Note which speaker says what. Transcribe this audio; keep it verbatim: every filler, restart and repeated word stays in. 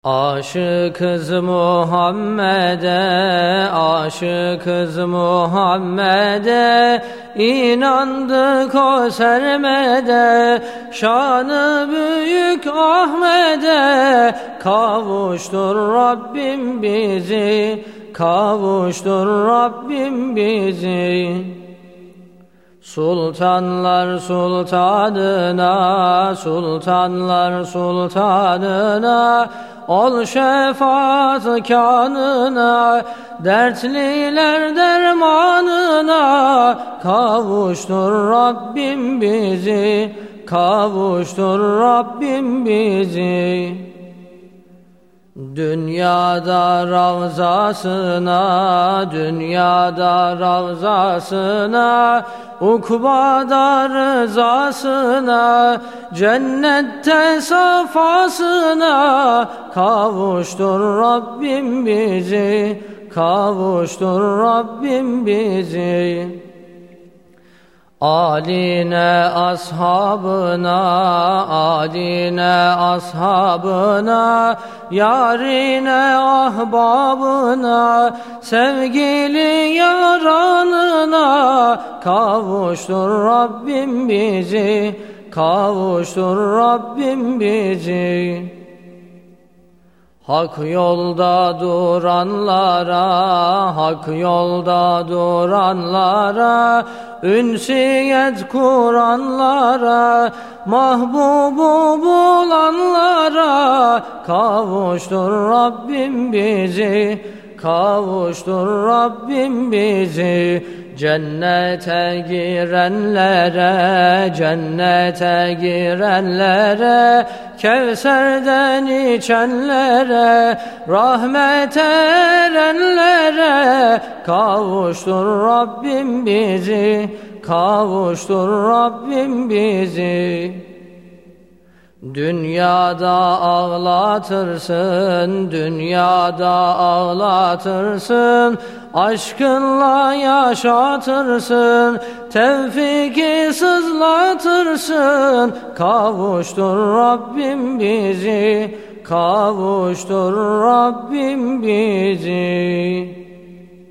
Speaker 1: Aşıkız Muhammed'e, aşıkız Muhammed'e, inandık o sermede, şanı büyük Ahmet'e. Kavuştur Rabbim bizi, kavuştur Rabbim bizi. Sultanlar sultanına, sultanlar sultanına, ol şefaat kanına, dertliler dermanına. Kavuştur Rabbim bizi, kavuştur Rabbim bizi. Dünyada ravzasına, dünyada ravzasına, ukbada rızasına, cennette safasına. Kavuştur Rabbim bizi, kavuştur Rabbim bizi. Aline ashabına, aline ashabına, yarine ahbabına, sevgili yaranına. Kavuştur Rabbim bizi, kavuştur Rabbim bizi. Hak yolda duranlara, hak yolda duranlara, ünsiyet kuranlara, mahbubu bulanlara. Kavuştur Rabbim bizi, kavuştur Rabbim bizi. Cennete girenlere, cennete girenlere, Kevser'den içenlere, rahmet erenlere. Kavuştur Rabbim bizi, kavuştur Rabbim bizi. Dünyada ağlatırsın, dünyada ağlatırsın, aşkınla yaşatırsın, tevfiki sızlatırsın. Kavuştur Rabbim bizi, kavuştur Rabbim bizi.